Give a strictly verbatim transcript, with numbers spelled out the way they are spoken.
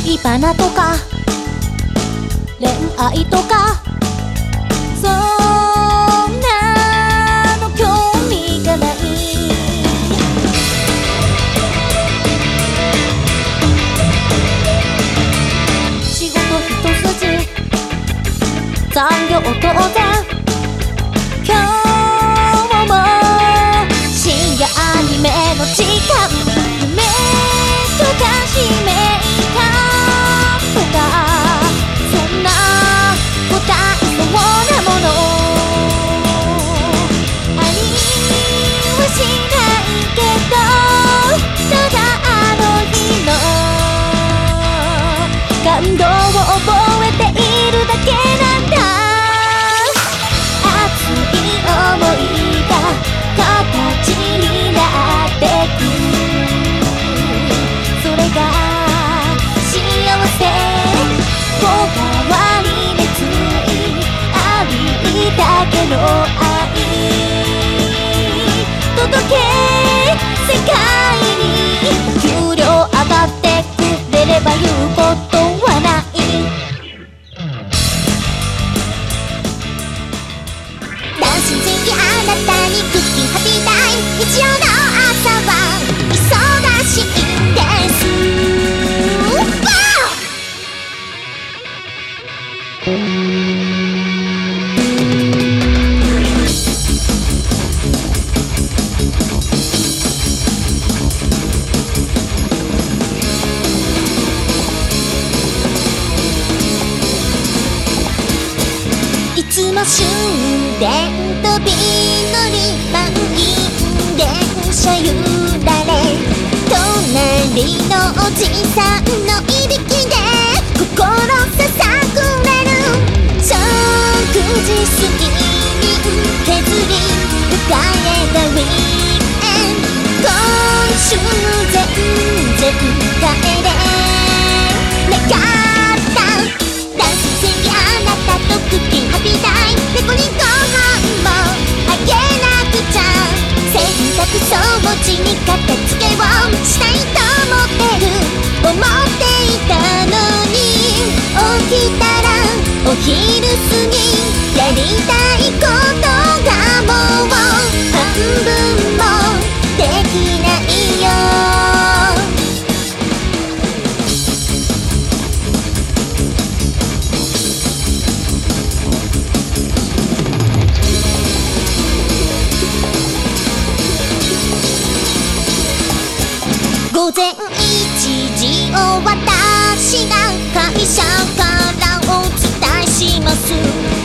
恋バナとか恋愛とかそんなの興味がない。仕事一筋残業当然今日も深夜アニメの時間夢とか使命感とかそんな答えそうなものありはしないけどただあの日の感動を覚えているだけなんだ。熱い想いが形になってくそれが幸せ小川に熱いありだけの愛届け世界に給料上がってくれれば言うことはない。ダンシングあなたにクッキンハッピータイム日曜の朝は忙しいんですわいつも終電飛び乗り満員電車揺られ隣のおじさんのいびきで心ささくれる食事睡眠削り迎えたウィークエンド今週全然帰れなかったダンス戦記あなたとクッキンハッピータイムペコリンご飯もあげなくちゃ洗濯掃除に片付けをしたいと思ってる思っていたのに起きたらお昼過ぎやりたいことがもう半分もできないよ。午前いちじを私が会社からお伝えします。